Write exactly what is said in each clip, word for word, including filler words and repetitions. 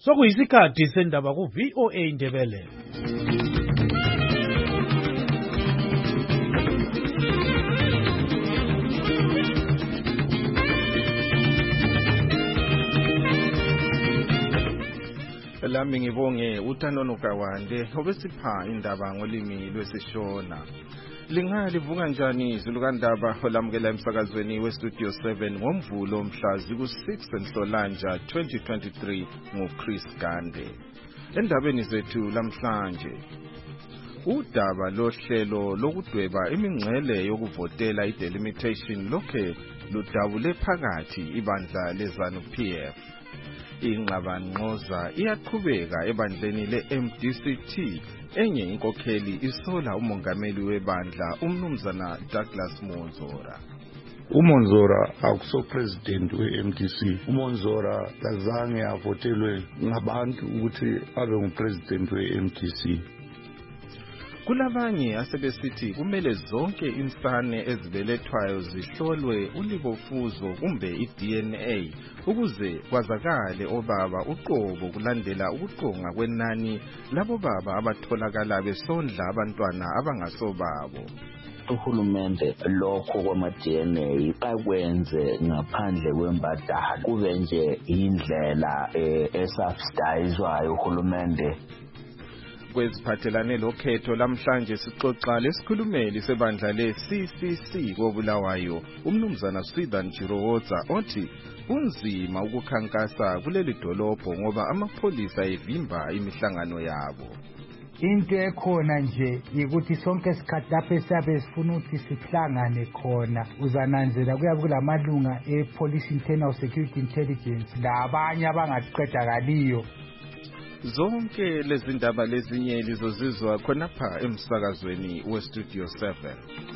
Sokuyisikhathi sendaba ku V O A Indebele. Lami ngibonge uTanono Kawande obesipha indaba ngolimi lwesishona. Lingalivuka njani izulu kandaba olamukela emsakazweni weStudio seven ngomvulo mhla ziku-six Nhlolanja twenty twenty-three nguChris Gande. Endabeni zethu lamhlanje, udaba lohlelo lokudweba imingcele yokuvotela idelimitation lokhe ludabule phakathi ibandla leZanu-P F. Ingxabangxoza iyaqhubeka ebandleni le-M D C T, enye inkokheli isola umongameli webandla umnumzana Douglas Monzora. uMonzora akuso president we-M D C. uMonzora kazange avotelwe ngabantu ukuthi abe ngupresident we-M D C. Kulabanye asebesithi kumele zonke insane ezibelethwayo zihlolwe ulibofuzo kumbe i-D N A ukuze kwazakale obaba uqobo kulandela ukuqonga kwenani labo baba abatholakala besondla abantwana abangasobabo. Uhulumende lokho kwama-D N A akwenze ngaphandle kwembadalo, kube nje indlela esubsidizwayo uhulumende. Kweziphathelane lokhetho lamhlanje sixoxa lesikhulumeli sebandla le-C C C koBulawayo umnumzana Swithan Chirowoza othi kunzima ukukhankasa kuleli dolobho ngoba amapholisa evimba imihlangano yabo. Into ekhona nje ukuthi sonke isikhathi lapho esiyabe sifuna ukuthi sihlangane khona uzananzela kuyabe kulamalunga e-Police Internal Security Intelligence labanye abangaqedakaliyo. Zonke lezi ndaba lezinye lizozizwa khonapha emsakazweni weStudio seven.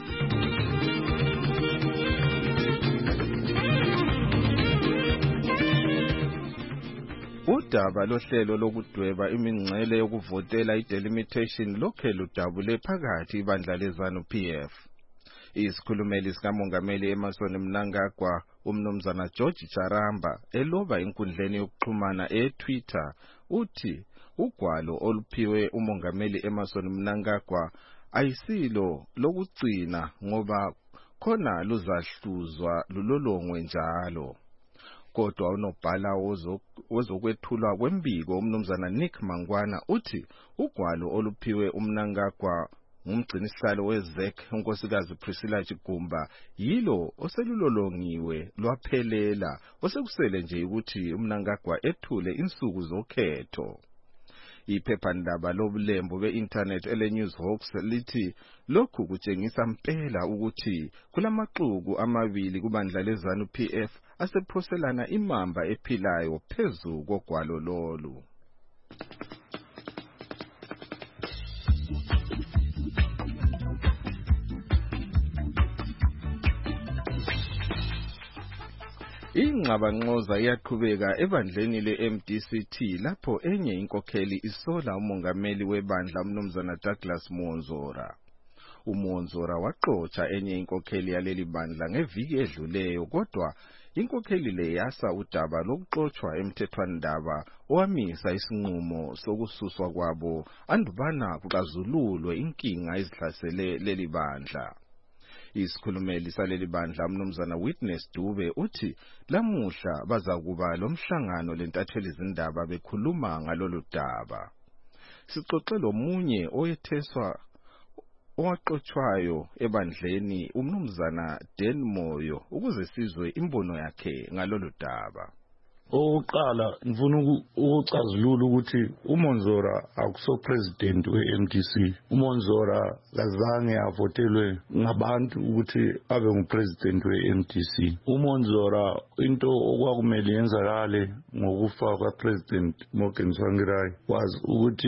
Udaba lohlelo lokudweba imingcele yokuvotela idelimitation lokhe ludabule phakathi ibandla leZanu-P F. Isikhulumeli sikamongameli Emmerson Mnangagwa umnumzana George Charamba eloba inkundleni yokuxhumana e-Twitter uthi ugwalo oluphiwe umongameli Emmerson Mnangagwa ayisilo lokugcina ngoba khona luzahluzwa lulolongwe njalo. Kodwa unobhala wozokwethulwa kwembiko umnumzana Nick Mangwana uthi ugwalo oluphiwe uMnangagwa ngumgcinisihlalo we-Z E C unkosikazi Priscilla Chigumba yilo oselulolongiwe lwaphelela, osekusele nje ukuthi uMnangagwa ethule insuku zokhetho. Iphephandaba lobulembu be-internet ele-Newshawks lithi lokhu kutshengisa mpela ukuthi kulamaxuku amabili kubandla leZanu-P F asephoselana imamba ephilayo phezu kogwalo lolu. Ingxabangxoza iyaqhubeka ebandleni le-M D C T lapho enye inkokheli isola umongameli webandla umnumzana Douglas Monzora. uMonzora waxoxa enye inkokheli yaleli bandla ngeviki edluleyo, kodwa inkokheli le yasa udaba lokuxoxwa emthethwandaba owamisa isinqumo sokususwa kwabo andubana kuxazululwe inkinga ezihlasele leli bandla. Isikhulumeli saleli bandla umnumzana Witness Dube uthi lamuhla bazakuba lomhlangano lentatheli izindaba bekhuluma ngalolu daba. Sixoxe lomunye oyetheswa owaqoqwayo ebandleni umnumzana Dan Moyo ukuze sizwe imbono yakhe ngalolu daba. Oqala ngifuna ukucazulula ukuthi uMonzora akuso president we-M D C. uMonzora kazange avotelwe ngabantu ukuthi abe ngupresident we-M D C. uMonzora into okwakumele yenzakale ngokufa kwapresident Morgan Tsvangirai was ukuthi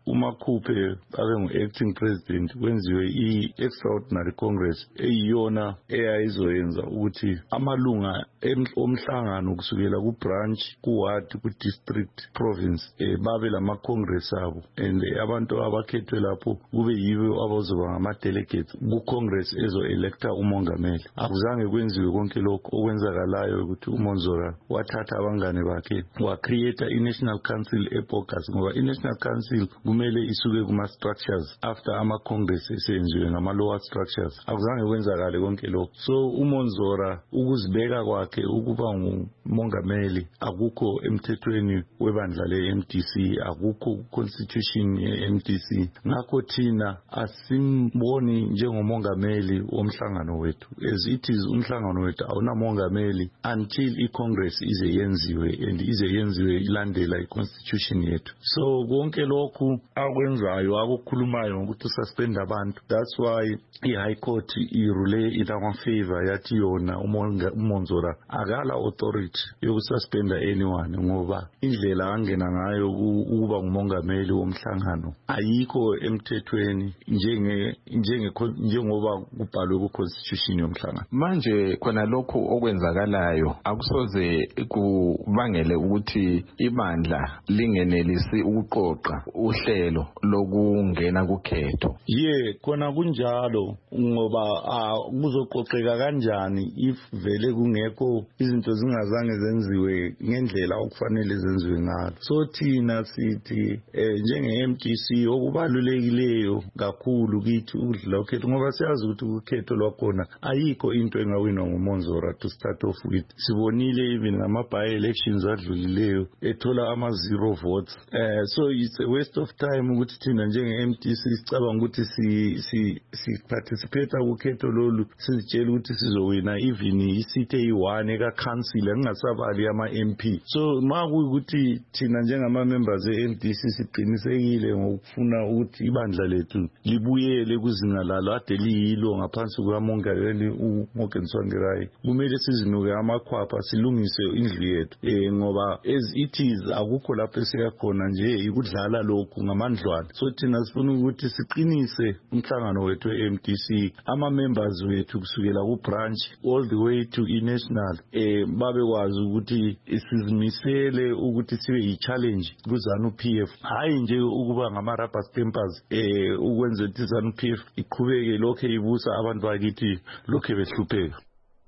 uMakhuphe abe ngu-acting president kwenziwe i-extraordinary congress eyiyona eyayizoyenza ukuthi amalunga omhlangano kusukela ku-branch, ku-ward, ku-district, province eh, babe lama-congress abo and abantu abakhethwe lapho kube yibo abazoba ngama-delegates ku-congress ezo-electa umongameli. Akuzange kwenziwe konke lokho okwenzakalayo ukuthi uMonzora wathatha abangane bakhe wa-create i-National Council e-Bogus ngoba i-National Council kumele isuke kuma-structures after ama-congress esenziwe ngama-lower structures. Akuzange kwenzakale konke lokho. So uMonzora ukuzibeka kwakhe ukuba ngumongameli akukho emthethweni webandla le-M D C, akukho constitution ye-M D C. Ngakho thina asimboni njengomongameli womhlangano wethu. As it is umhlangano wethu awunamongameli until i-congress ize yenziwe and ize yenziwe ilandela i-constitution yethu. So konke lokhu akwenzayo akukhulumayo ngokuthi suspend abantu. That's why i-High Court irule in our favor yathi yona uMonzora akala authority yokususpenda anyone ngoba indlela angena ngayo ukuba ngumongameli womhlangano ayikho emthethweni njenge njenge njengoba kubhalwe ku-constitution yomhlangano. Manje khona lokho okwenzakalayo akusoze kubangele ukuthi ibandla lingenelisi ukuqoqa uhlelo lokungena kukhetho. Ye khona kunjalo ngoba kuzoqoqeka kanjani if vele kungekho izinto zingazange zenziwe ngendlela okufanele zenziwe ngayo. So thina sithi eh, njenge-M D C okubalulekileyo kakhulu kithi ukudlula ukhetho ngoba siyazi ukuthi ukhetho lwakhona ayikho into engawinwa nguMonzora to start off with. Sibonile even ngama-by-elections adlulileyo ethola ama-zero votes. Uh, so it's a waste of time ukuthi thina njenge-M D C sicabanga ukuthi si si si participate kukhetho lolu sizitshela ukuthi sizowina even isithe eyi-one eka-council engasabali ama-M P. So ma kuyukuthi thina njengama-members e-M D C siqinisekile ngokufuna ukuthi ibandla lethu libuyele kuzinga lalo ade liyilo ngaphansi kukamongameli uMorgan Tsvangirai, kumele sizinuke amakhwapha silungise indlu yethu eh ngoba as it is akukho lapho esiyakhona nje ikudlala lokhu ngamandlwana. So thina sifuna ukuthi siqinise umhlangano wethu e-M D C ama-members wethu kusukela ku-branch all the way to i-national eh babe kwazi ukuthi isizimisele ukuthi sibe yi-challenge kuzanu P F, hayi nje ukuba ngama-rubber stampers eh ukwenza ukuthi izanu P F iqhubeke lokho ibusa abantu bakithi lokho behlupheka.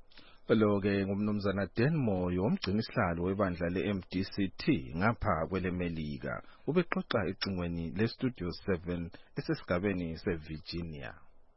Lo-ke ngumnumzana Dan Moyo umgcini sihlalo webandla le-M D C T ngapha kwelemelika ubexoxa ecingweni le-Studio seven esesigabeni se-Virginia.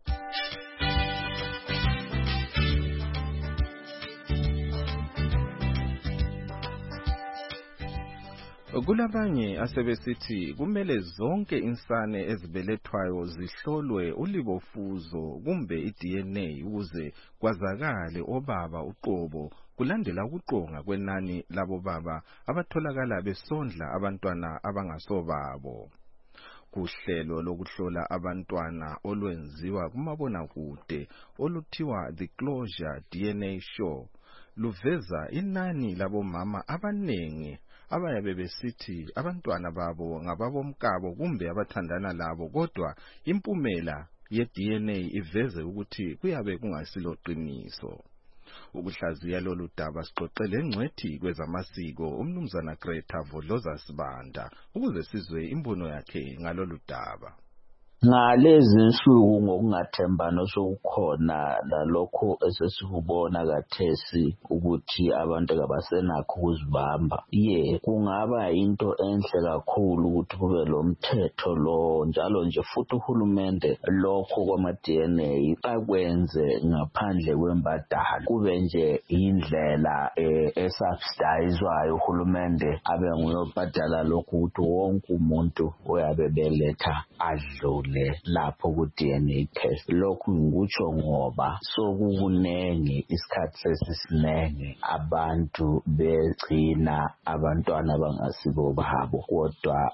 Kulabanye asebesithi kumele zonke insane ezibelethwayo zihlolwe ulibofuzo kumbe i-D N A ukuze kwazakale obaba uqobo kulandela ukuqonga kwenani labo baba abatholakala besondla abantwana abangasobabo. Kuhlelo lokuhlola abantwana olwenziwa kumabonakude oluthiwa The Closure D N A Show luveza inani labo mama abanengi abayabe besithi abantwana babo ngababomkabo kumbe abathandana labo kodwa impumela ye-D N A iveze ukuthi kuyabe kungasilo qiniso. Ukuhlaziya lolu daba siqoqele engcwethi kwezamasiko umnumzana Greta Vodloza Sibanda ukuze sizwe imbono yakhe ngalolu daba. Ngalezi insuku ngokungathembana sokukhona lalokho esesikubona kathesi ukuthi abantu abasenakho ukuzibamba, ye kungaba into enhle kakhulu ukuthi kube lo mthetho lo njalo nje futhi uhulumende lokho kwama-D N A akwenze ngaphandle kwembadalo, kube nje indlela esubsidizwayo uhulumende abe nguyobhadala lokho ukuthi wonke umuntu oyabe beletha adlule. uvele lapho ku D N A test. Lokhu ngikutsho ngoba sokukunenge isikhathi sesisinenge abantu begcina abantwana bangasibo babo, kodwa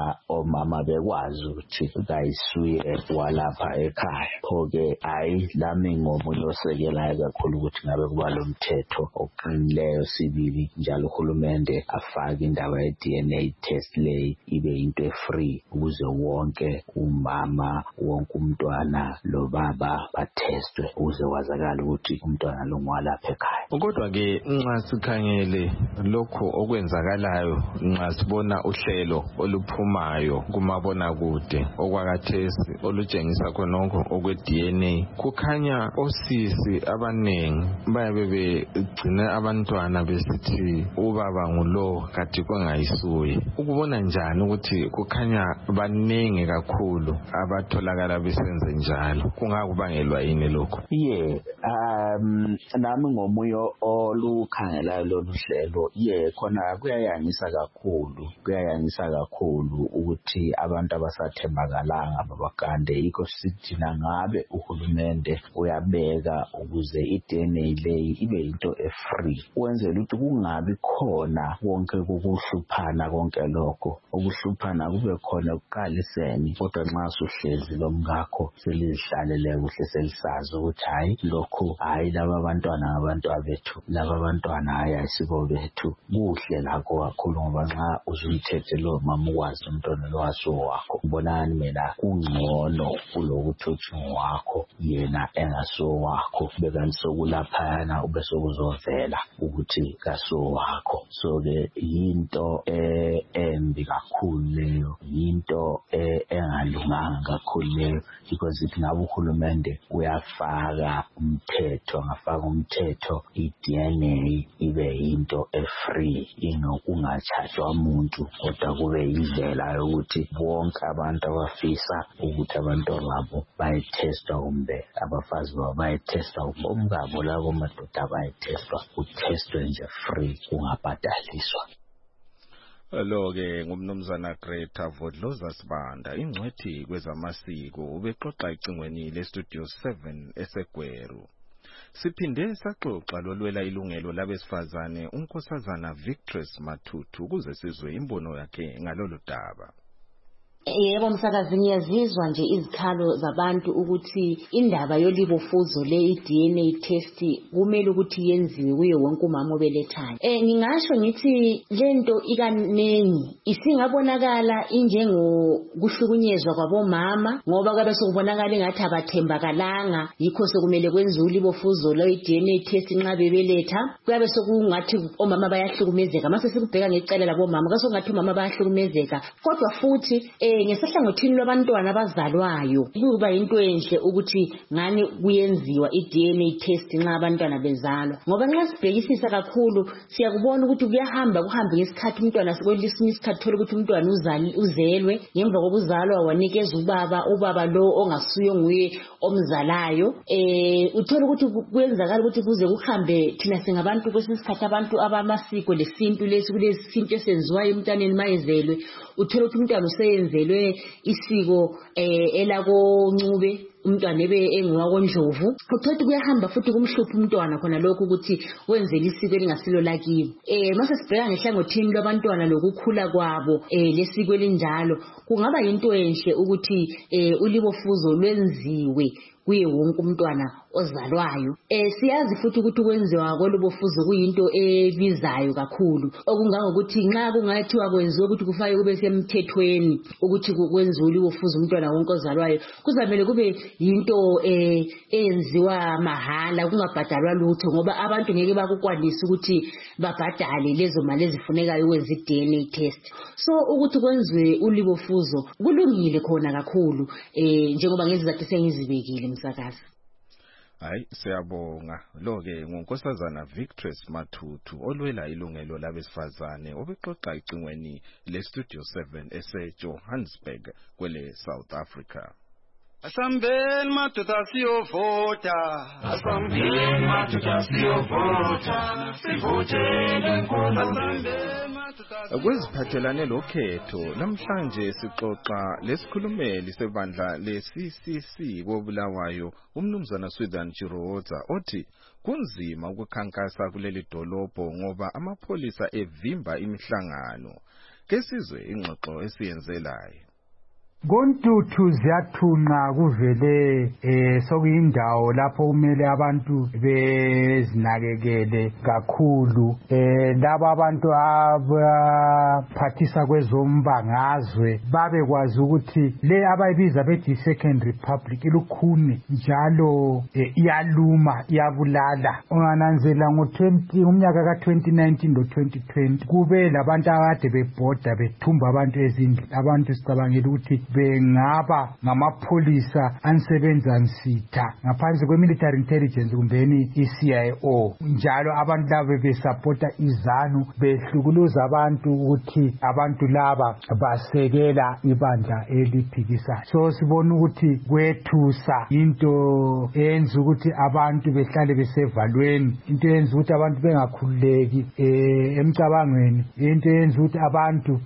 omama bekwazi ukuthi kayisuye walapha ekhaya. Pho-ke hayi lami ngomunye osekelayo kakhulu ukuthi ngabe kuba lo mthetho oqinileyo sibili njalo uhulumende afake indaba ye D N A test le ibe into e-free ukuze wonke umama wonke umntwana lo baba batestwe ukuze kwazakala ukuthi umntwana lo ngwalapha ekhaya. Kodwa ke nxa sikhangele lokho okwenzakalayo, nxa sibona uhlelo oluphumayo kumabona kude okwakathesi olutshengisa khonokho okwe D N A, kukhanya osisi abanengi bayabe begcina abantwana besithi ubaba ngulo kati kwangayisuye. Ukubona njani ukuthi kukhanya banenge kakhulu abatholakala besenze njalo, kungakubangelwa yini lokho? Yeah, um nami ngomuye olukhangelayo lolu hlelo, yeah khona kuyayangisa kakhulu kuyayangisa kakhulu ukuthi abantu abasathembakalanga babakande. Yikho sithina ngabe uhulumende uyabeka ukuze i D N A leyi ibe into e-free, wenzela ukuthi kungabi khona konke ukuhluphana konke lokho ukuhluphana kube khona ukuqaliseni, kodwa nxa suhlezi lo mngakho selizihlalele kuhle selisazi ukuthi hayi lokho hayi laba abantwana abantu abethu laba abantwana hayi ayisibo bethu. Kuhle lakho kakhulu ngoba nxa uzumthethe lo mama ukwazi umntwana lo waso wakho, ubonani mina kungcono kulokuthi uthi wakho yena engaso wakho bekanti sokulaphana ube sokuzovela ukuthi kaso wakho. So ke yinto embi kakhulu leyo, yinto engalunganga kakhulu leyo, because it ngabe uhulumende uyafaka umthetho ngafaka umthetho i D N A ibe yinto e-free ingakungachajwa umuntu, kodwa kube indlela yokuthi bonke abantu abafisa ukuthi abantu babo bayitesta kumbe abafazi babo bayitesta umngabo labo madoda bayitesta utestwe nje free kungabhadaliswa. Lo ke ngumnumzana Greta Vodloza Sibanda, ingcwethi kwezamasiko, ubexoxa icingweni le Studio seven eseGweru. Siphinde saxoxa lolwela ilungelo labesifazane unkosazana Victress Matutu ukuze sizwe imbono yakhe ngalolu daba. Yebo msakazi, ngiyazizwa nje izikhalo zabantu ukuthi indaba yolibofuzo le i D N A test kumele ukuthi yenziwe kuye wonke umama obelethayo. Eh ngingasho ngithi lento ikanengi isingabonakala injengo kuhlukunyezwa kwabomama ngoba kabe sokubonakala engathi abathembakalanga, yikho sokumele kwenziwe ulibofuzo le i D N A test nxa bebeletha. Kuyabe sokungathi omama bayahlukumezeka, mase sikubheka ngecala labomama kasokungathi omama bayahlukumezeka, kodwa futhi eh ngesahlangothini lwabantwana abazalwayo kuba into enhle ukuthi ngani kuyenziwa i D N A test nxa abantwana bezalwa, ngoba nxa sibhekisisa kakhulu siyakubona ukuthi kuyahamba kuhambe ngesikhathi umntwana sekwelisini isikhathi thola ukuthi umntwana uzali uzelwe ngemva kokuzalwa wanikeza ubaba ubaba lo ongasuyo nguye omzalayo. Eh uthola ukuthi kwenzakala ukuthi kuze kuhambe thina singabantu kwesikhathi abantu abamasiko lesintu lesi kulesinto esenziwayo umntwaneni mayezelwe, uthola ukuthi umntwana useyenzelwe isiko eh elako Ncube umntwana ebe engwako Ndlovu. Uthothi kuyahamba futhi kumhlupha umntwana khona lokho ukuthi wenzele isiko elingasilo lakibo. Eh mase sibheka ngehlangothini lwabantwana lokukhula kwabo eh lesiko elinjalo, kungaba into enhle ukuthi eh ulibofuzo lwenziwe kuye wonke umntwana ozalwayo. Eh siyazi futhi ukuthi kwenziwa kwelibofuzo kuyinto ebizayo kakhulu, okungangokuthi nxa kungathiwa kwenziwe ukuthi kufaye kube semthethweni ukuthi kwenziwe ulibofuzo umntwana wonke ozalwayo, kuzamele kube yinto eh enziwa mahala kungabhadalwa lutho, ngoba abantu ngeke bakukwanisa ukuthi babhadale lezo mali ezifunekayo ukwenza i D N A test. So ukuthi kwenziwe ulibofuzo kulungile khona kakhulu eh njengoba ngezizathu sengizibekile msakazi. Hayi siyabonga. Lo ke ngunkosazana Victress Matutu olwela ilungelo labesifazane obexoxa icingweni le Studio seven ese Johannesburg kwele South Africa. Asambeni madoda siyovota, asambeni madoda siyovota, sivotele inkosi. Kweziphathelane lokhetho namhlanje sixoxa lesikhulumeli sebandla le-C C C koBulawayo umnumzana Swithan Chiroza othi kunzima ukukhankasa kuleli dolobho ngoba amapholisa evimba imihlangano. Kesizwe ingxoxo esiyenzelayo. Kontuthu ziyathunqa kuvele eh sokuyindawo lapho kumele abantu bezinakekele kakhulu eh laba abantu abaphathisa kwezombangazwe babekwazi ukuthi le abayibiza bethi second republic ilukhuni njalo eh, iyaluma iyabulala. Ungananzela ngo twenty umnyaka ka twenty nineteen lo twenty twenty kube labantu abade bebhoda bethumba abantu ezindlu abantu sicabangela ukuthi bengaba ngamapholisa ansebenza nsitha ngaphansi kwe-military intelligence kumbeni i-C I O njalo abantu laba besupporta izanu behlukuluza abantu ukuthi abantu laba basekela ibandla eliphikisayo. So sibona ukuthi kwethusa into eyenza ukuthi abantu behlale besevalweni, into eyenza ukuthi abantu bengakhululeki eh, emcabangweni, into eyenza ukuthi abantu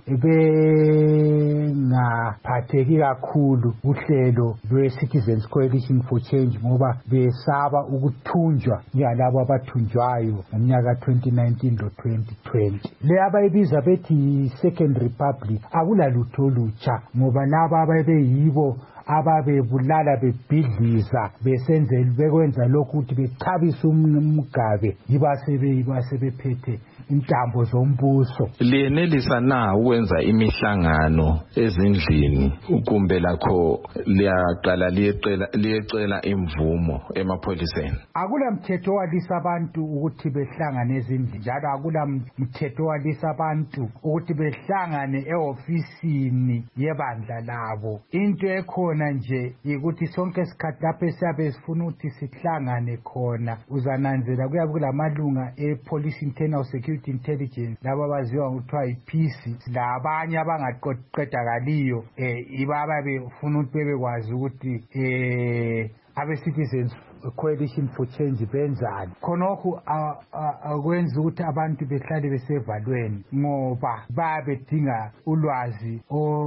bengaphatheki kakhulu uhlelo lwe-Citizens Coalition for Change ngoba besaba ukuthunjwa njalabo abathunjwayo ngomnyaka twenty nineteen lo twenty twenty. Le abayibiza bethi second republic akulalutho olutsha ngoba laba ababeyibo ababebulala bebhidliza besenzela bekwenza lokhu ukuthi bechabisa umgabe yibasebe yibasebephethe intambo zombuso. Liyenelisa na ukwenza imihlangano ezindlini kumbe lakho liyaqala liyecela liyecela imvumo emapholiseni? Akula mthetho walisa abantu ukuthi behlangane ezindlini njalo akula mthetho walisa abantu ukuthi behlangane eofisini yebandla labo. Into ekhona nje ukuthi sonke isikhathi lapho siyabe sifuna ukuthi sihlangane khona uzananzela kuyabe kulamalunga e-Police Internal Security Intelligence laba baziwa ngokuthiwa i-P C labanye abangaqedakaliyo eh ibaba befuna ukuthi bebekwazi ukuthi eh abe-Citizens Coalition for Change benzani. Khonokho akwenza ukuthi abantu behlale besevalweni ngoba babedinga ulwazi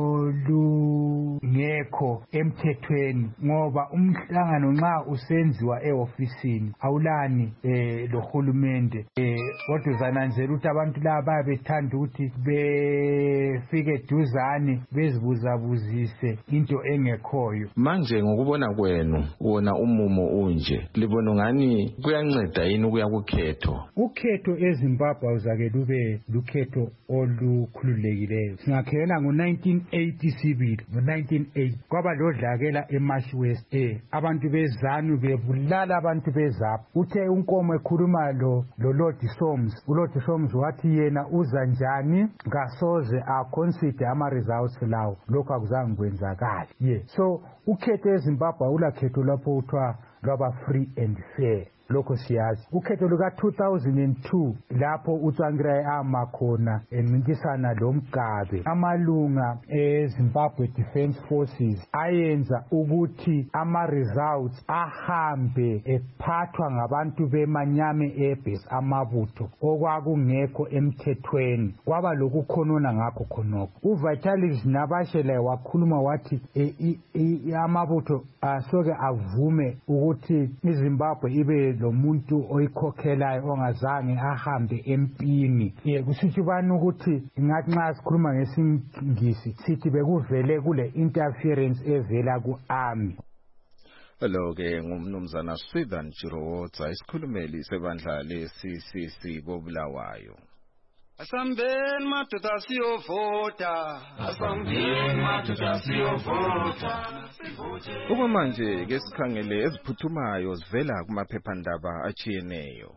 olungekho emthethweni ngoba umhlangano nxa usenziwa eofisini awulani eh lohulumende eh kodwa uzananzela ukuthi abantu laba bethanda ukuthi befike duzane bezibuzabuzise into engekhoyo. Manje ngokubona kwenu wona umumo unje libona ngani kuyanceda yini ukuya kukhetho? Ukhetho eZimbabwe uzake lube lukhetho olukhululekileyo. Singakhela ngo nineteen eighty sibili ngo nineteen eighty kwaba lodlakela eMarsh West eh abantu bezanu bebulala abantu bezapha. Uthe unkomo ekhuluma lo lo Lord Soms uLord Soms wathi yena uza njani ngasoze a consider ama results lawo lokho akuzange kwenzakala. Yeah, so ukhetho eZimbabwe ulakhetho lapho uthwa lwaba free and fair. Lokho siyazi ukhetho luka two thousand two lapho uTsvangirai ama khona emintisana lomgabe amalunga eZimbabwe Defence Forces ayenza ukuthi ama results ahambe ephathwa ngabantu bemanyame ebase amabutho okwakungekho emthethweni kwaba lokukhonona ngakho khonokho. uVitalis Nabashela wakhuluma wathi amabutho asoke avume ukuthi iZimbabwe ibe lo muntu oyikhokhelayo ongazange ahambe empini. Ye kusithi bani ukuthi ngathi nxa sikhuluma ngesingisi sithi bekuvele kule interference evela ku-army. Lo ke ngumnumzana Swithan Chiroza isikhulumeli sebandla le-C C C koBulawayo. Asambeni madoda siyovota, asambeni madoda siyovota. Okwamanje ke sikhangele eziphuthumayo zivela kumaphephandaba achiyeneyo.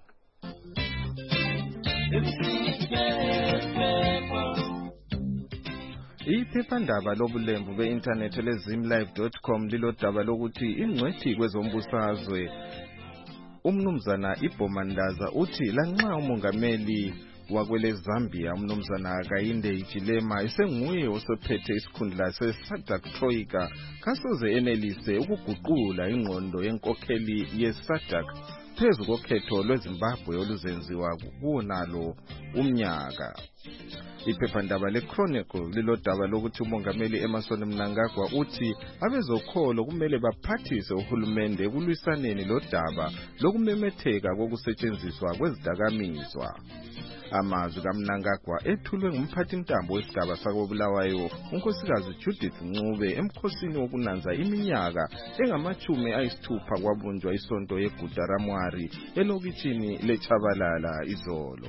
Iphephandaba lobulembu be-internet lezimlive dot com lilodaba lokuthi ingcwethi kwezombusazwe umnumzana iBhomandaza uthi lanxa umongameli wakwele Zambia umnumzana Kayinde Hichilema esenguye osephethe isikhundla se-SADC Troika kasoze enelise ukuguqula ingqondo yenkokheli ye-SADC phezu kokhetho lweZimbabwe oluzenziwa kunalo umnyaka. Iphephandaba le-Chronicle lilodaba lokuthi umongameli Emmerson Mnangagwa uthi abezokholo kumele baphathise uhulumende ekulwisaneni lodaba lokumemetheka kokusetshenziswa kwezidakamizwa. Amazwi kaMnangagwa ethulwe ngumphathintambo wesigaba sakobulawayo unkosikazi Judith Ncube emkhosini wokunanza iminyaka engamachumi ayisithupha kwabunjwa isonto yeGudaramwari elokitshini leChabalala izolo.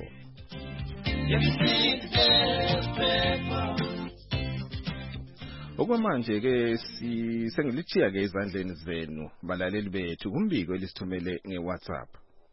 Okwamanje ke sengilichiya ke izandleni zenu balaleli bethu kumbiko elisithumele ngeWhatsApp.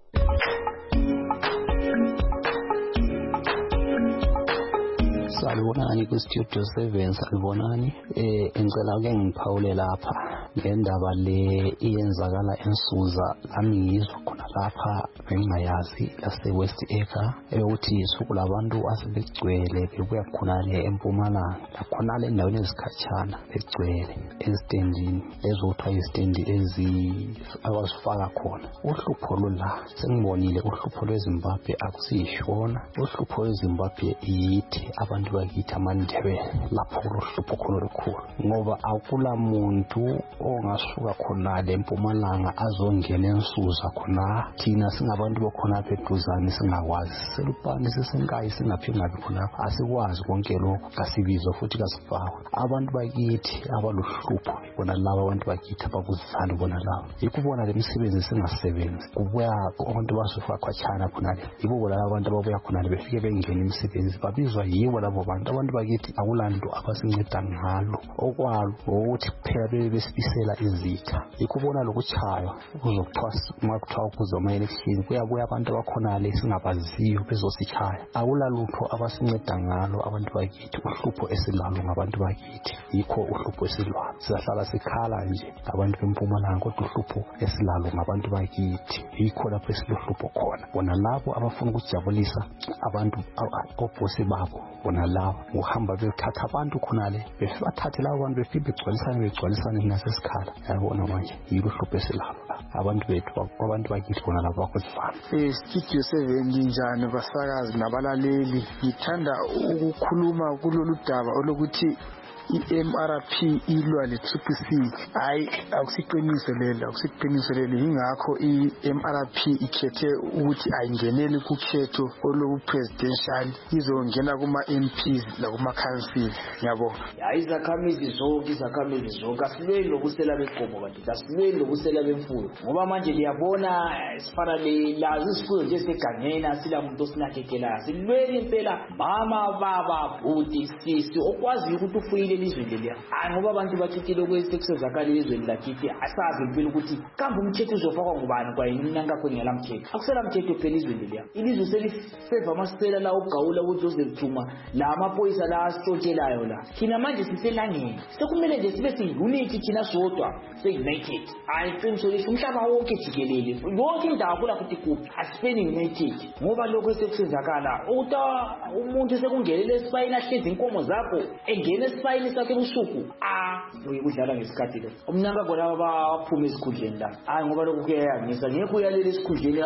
Salibonani ku-Studio seven, salibonani. Eh ngicela ke ngiphawule lapha ngendaba le iyenzakala ensuza lami ngizwa khona lapha bengayazi lase West Acre eyokuthi isuku labantu asebegcwele bebuya khonale eMpumalanga lakhonale endaweni ezikhatshana begcwele ezitendini ezothiwa izitendi ezi abasifaka khona. Uhlupho lula sengibonile uhlupho lweZimbabwe akusishona, uhlupho lweZimbabwe yithi abantu bakithi amaNdebele lapho kulohlupho khona olukhulu ngoba akula muntu ongasuka khonale eMpumalanga azongena ensuza khona thina singabantu bokhona beduzane singakwazi selupani sesenkayi singaphi ngapi khona asikwazi konke lokho kasibizwa futhi kasifakwa. Abantu bakithi abaluhlupho bona laba abantu bakithi abakuzithanda bona laba ikubona lemisebenzi singasebenzi kubuya abantu basufa khwachana khonale yibo bona abantu ababuya khonale befike bengena imisebenzi babizwa yibo labo bantu. Abantu bakithi akulanto abasinceda ngalo okwalo ukuthi kuphela besibisela izitha ikubona lokuchaywa uzokuthiwa makuthiwa kuzoma election kuyabuya abantu abakhonale singabaziyo bezosichaya. Akulalutho abasinceda ngalo abantu bakithi. Uhlupho esilalo ngabantu bakithi yikho uhlupho esilalo sizahlala sikhala nje abantu beMpumalanga kodwa uhlupho esilalo ngabantu bakithi yikho lapho esilohlupho khona. Bona labo abafuna ukujabulisa abantu obhosi babo bona labo uhamba bethatha abantu khonale befathathe labo bantu befike begcwalisana begcwalisana nasesikhala. Yabona manje yilo hlupho esilalo abantu bethu abantu bakithi bona labo bakozifana. Eh Studio seven njani basakazi nabalaleli, ngithanda ukukhuluma kulolu daba olokuthi i-M R P ilwa le-Triple C. Hayi akusiqiniso lelo, akusiqiniso lelo. Ingakho i-M R P ikhethe ukuthi ayingeneli kukhetho olupresidential, izongena kuma-M Ps lakuma-council. Yabo hayi izakhamizi zonke izakhamizi zonke asilweni lokusela beqomo kanti asilweni lokusela bemfuyo ngoba manje liyabona sifana lazi isifuyo nje segangeni asila muntu osinakekelayo. Silweni impela mama baba bhuti sisi okwazi ukuthi ufuyile elizweni leliya. Hayi ngoba abantu bathithile kwesekusezakalile elizweni lakithi asazi impela ukuthi kambe umthetho uzofakwa ngubani kwa yini nangakho ngela mthetho. Akusela mthetho phela elizweni leliya. Ilizwe seliseva amasela la ugawula ukuthi uzethuma la amaphoyisa la asitshotshelayo la. Thina manje siselangeni sekumele nje sibe si-unity thina sodwa se-united. Hayi qiniso lithi umhlaba wonke jikelele yonke indawo kula futhi kuphi asifeni united ngoba lokho sekusenzakala ukuthi umuntu sekungenele esibayini ahlezi inkomo zakho engene esibayini sakhe usuku ah uyikudlala ngesikhathi lo umNangagwa laba baphuma esikhundleni la. Hayi ngoba lokho kuyayangisa ngeke uyalele esikhundleni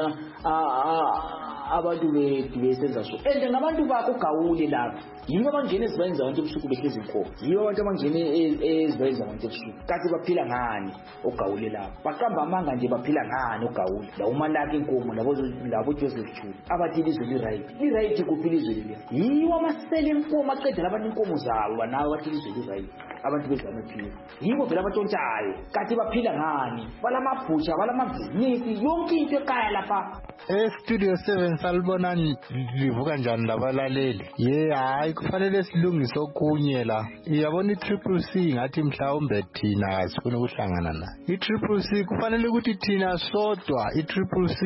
abantu bethu besenza so ende ngabantu bakho ugawule lapha yibo abangene esibayini zabantu ebusuku behlezi inkomo yibo abantu abangene esibayini zabantu ebusuku kathi baphila ngani ogawule lapha baqamba amanga nje baphila ngani ogawule la umalaki inkomo labo labo Joseph Chulu abathi ilizwe li-right li-right kuphi ilizwe leli yiwo amasele inkomo aqedela abantu inkomo zawo banawo bathi ilizwe li-right abantu bezamaphila yibo vele abatshontshayo kathi baphila ngani balamabhusha balamabhizinisi yonke into ekhaya lapha. Eh Studio seven salibonani livuka njani labalaleli. Ye hayi kufanele silungise okunye la. Iyabona i-Triple C ngathi mhlawumbe thina sifuna ukuhlangana nayo. I-Triple C kufanele ukuthi thina sodwa i-Triple C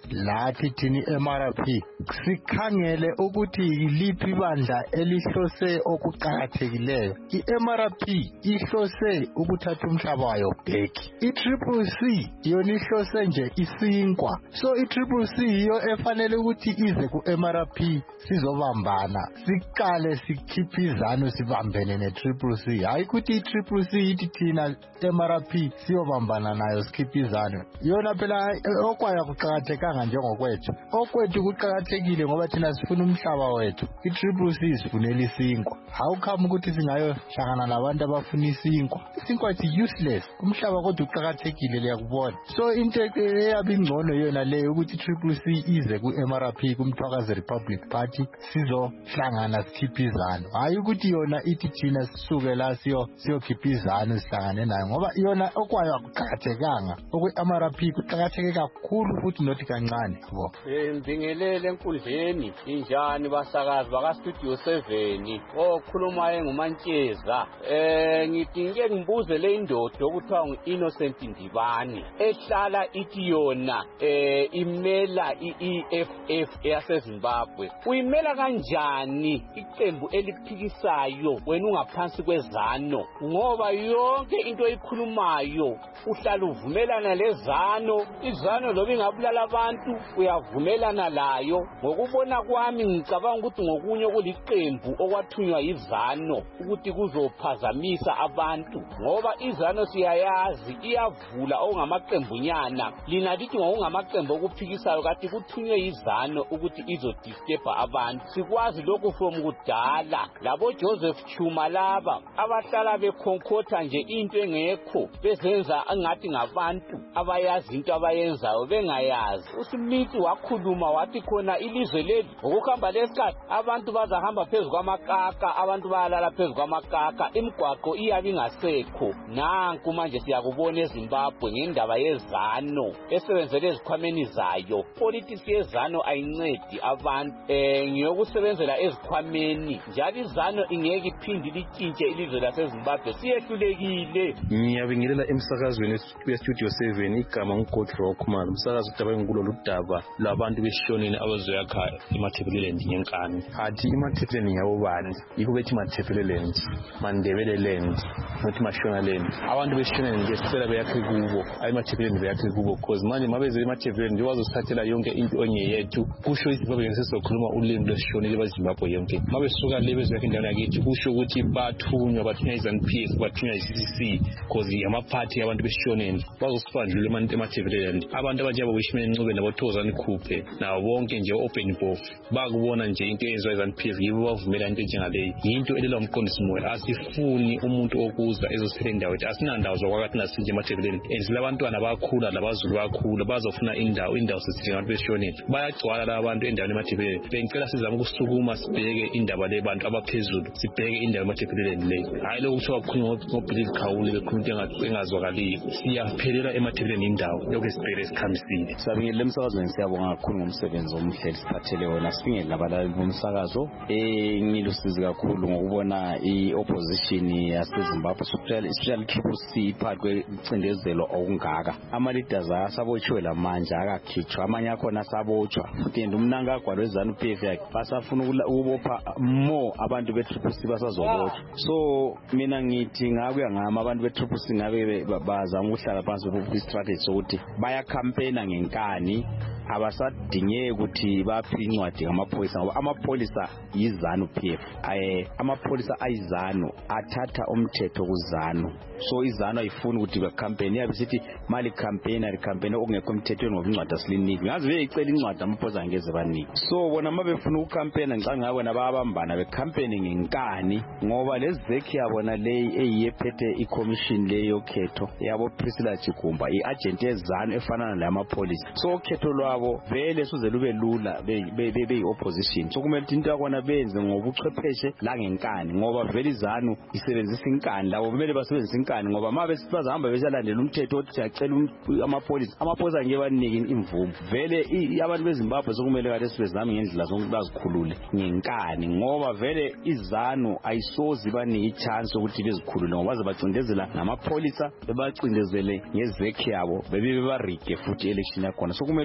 lathi thini M R P sikhangele ukuthi yiliphi bandla elihlose okuqhakathekileyo. I-M R P ihlose ukuthatha umhlaba wayo back. I-Triple C yona ihlose nje isinkwa. So i-Triple C iyo efanele ukuthi ize ku-M R P sizobambana. Siqale sikhiphe izano sibambene ne-Triple C. Hayi ukuthi i-Triple C ithi thina M R P siyobambana nayo sikhiphe izano. Yona phela okwayo kuqhakathekanga njengokwethu. Okwethu kuqhakathekile ngoba thina sifuna umhlaba wethu. I-Triple C isifunela isinkwa. Hawukhama ukuthi singayo hlangana nabantu abafuna isinkwa. Isinkwa is useless. Umhlaba kodwa uqhakathekile liyakubona. So into eyabi ingcono yona leyo ukuthi i-Triple C ize ku-M R P kumthwakazi Republic Party sizohlangana sikhiphe izano. Hayi ukuthi yona ithi thina sisuke la siyo siyokhipha izano sihlangane nayo ngoba yona okwayo akuqhakathekanga. Okwe-M R P kuqhakatheke kakhulu futhi nothi kancane yabo. Eh mbingelele enkundleni injani basakazi baka Studio seven okhuluma engumantsheza. Eh ngithi ngeke ngibuze le indoda okuthiwa ngu-Innocent Ndibani ehlala ithi yona eh imela i-E F F yaseZimbabwe. Uyimela kanjani iqembu eliphikisayo wena ungaphansi kwezano ngoba yonke into oyikhulumayo uhlala uvumelana lezano izano loba ingabulala abantu uyavumelana layo. Ngokubona kwami ngicabanga ukuthi ngokunye kuliqembu okwathunywa yizano ukuthi kuzophazamisa abantu ngoba izano siyayazi iyavula okungamaqembunyana lina lithi ngokungamaqembu okuphikisayo kanti kuthunywe yizano ukuthi izodisturb abantu. Sikwazi lokhu from kudala labo Joseph Chuma laba abahlala bekhonkotha nje into engekho bezenza angathi ngabantu abayazi into abayenzayo bengayazi. uSmith wakhuluma wathi khona ilizwe leli ngokuhamba lesikhathi abantu bazahamba phezulu kwamakaka abantu bayalala phezulu kwamakaka imigwaqo iyabe ingasekho. Nanku manje siyakubona eZimbabwe ngendaba yezano esebenzele ezikhwameni zayo. Politics yezano ayincedi abantu eh ngiyokusebenzela ezikhwameni njalo izano ingeke iphinde litshintshe ilizwe laseZimbabwe siyehlulekile. Ngiyabingelela emsakazweni we-Studio seven igama nguGodfrey Okhumalo umsakazi udaba ngikulo udaba labantu beshonini abazoyakha iMatabeleland ngenkani. Athi iMatabeleland yabo bani yikho bethi Matabeleland Mandebele land nothi Mashona land. Abantu beshonini nje sicela beyakhe kubo ayi Matabeleland beyakhe kubo because manje mabeze iMatabeleland nje bazosithathela yonke into ongeyethu kusho iZimbabwe ngesesokhuluma ulimi lweshonile bazimbabwe yonke mabesuka le bezakhe indawo yakithi kusho ukuthi bathunywa bathunywa izanu P F bathunywa i-C C C because amaphathi abantu beshonini bazosifandlula emanti eMatabeleland. Abantu abanjeba Wishman Ncube nabothokozani Khuphe nawo bonke nje open bof bakubona nje into eyenziwa izanu P F yibo bavumela into njengaleyo. Yinto elela umqondisi moya asifuni umuntu okuza ezosele indawo ethi asinandawo zokwakathi nasinje eMatabeleland and labantwana bayakhula labazulu bayakhula bazofuna indawo indawo sesithi abantu beshonini bayagcwala la abantu endaweni eMatabeleland. Bengicela sizame ukusukuma sibheke indaba lebantu abaphezulu sibheke indaba eMatabeleland leyo hayi lokho kuthiwa kukhulunywa ngoBelieve Khawule bekhuluma engazwakaliyo siyaphelela eMatabeleland indawo lokho sibheke esikhamisile. Sabingele emsakazweni siyabonga kakhulu ngomsebenzi omhle siphathele wona sibingele labalali bomsakazo eh ngilusizi kakhulu ngokubona i-opposition yaseZimbabwe especially Triple C part kwecindezelo okungaka ama leaders asabotshiwe lamanje akakhitshwa amanye akhona asabotshwa futhi umnanga agwalwe izanu P F yakhe basafuna ukubopha more abantu be-Triple C basazobotshwa. So mina ngithi ngakuya ngama abantu be-Triple C ngabe bazama ukuhlala phansi bobuphi strategy sokuthi baya campaigna ngenkani abasadingeke ukuthi baphi incwadi ngamapholisa ngoba amapholisa yizanu P F aye amapholisa ayizanu athatha umthetho kuzanu. So izanu ayifuni ukuthi ba campaign yabe sithi mali campaign ari campaign okungekho emthethweni ngoba incwadi asiliniki ngazi beyicela incwadi amapholisa angeze baniki. So bona mabefuna ukucampaign ngicanga ngabo nababambana be campaign ngenkani ngoba lezekhi yabona le eyephethe i-commission le yokhetho yabo Priscilla Chikumba i-agent yezanu efana nalamapolisa. So ukhetho lwabo vele suze lube lula be be opposition. So kumele into yakona benze ngobuchwepheshe la ngenkani ngoba vele izanu isebenzisa inkani labo kumele basebenzisa inkani ngoba mabe sibazahamba besalandela umthetho othi siyacela amapolisa amapolisa ngeke banike imvumo. Vele abantu beZimbabwe sokumele kade sibezama ngendlela zonke bazikhulule ngenkani ngoba vele izanu ayisozi banike ichance ukuthi bezikhulule ngoba bazabacindezela namapolisa bebacindezele ngezekhi yabo bebe bebarige futhi election yakona. So kumele ukuthi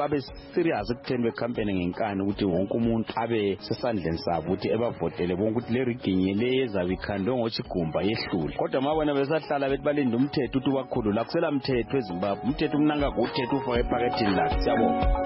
babe serious ekutheni becampaign ngenkani ukuthi wonke umuntu abe sesandleni sabo ukuthi ebavotele bonke ukuthi le rigging le ezabe ikhandwe ngochigumba yehlule kodwa mabona besahlala bethi balinde umthetho ukuthi ubakhulula kusela mthetho eZimbabwe umthetho umnanga kuthetho ufake ephakethini lakhe siyabonga.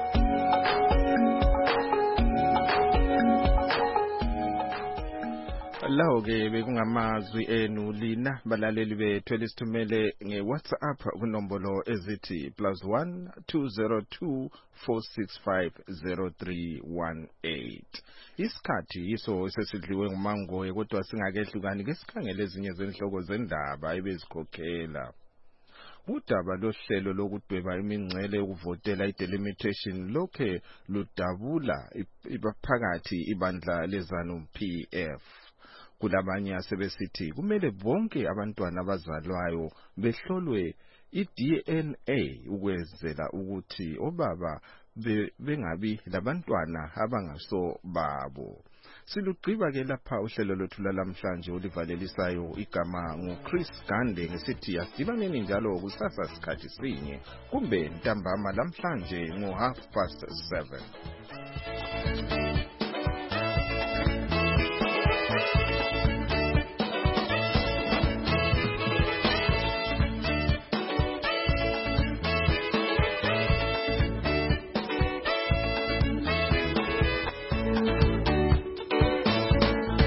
Lawo ke bekungamazwi enu lina balaleli bethu elisithumele ngeWhatsApp kunombolo ezithi plus one two zero two four six five zero three one eight. Isikhathi iso sesidliwe ngumangoye kodwa singakehlukani ke sikhangele ezinye zenhloko zendaba ebezikhokhela. Udaba lohlelo lokudweba imingcele ukuvotela idelimitation lokhe ludabula ibaphakathi ibandla leZanu P F. Kulabanye asebesithi kumele bonke abantwana abazalwayo behlolwe i-D N A ukwenzela ukuthi obaba bengabi labantwana abangaso babo. Silugqiba ke lapha uhlelo lwethu lamhlanje olivalelisayo igama nguChris Gande ngesithi asibaneni njalo kusasa sikhathi sinye kumbe ntambama lamhlanje ngo half past seven.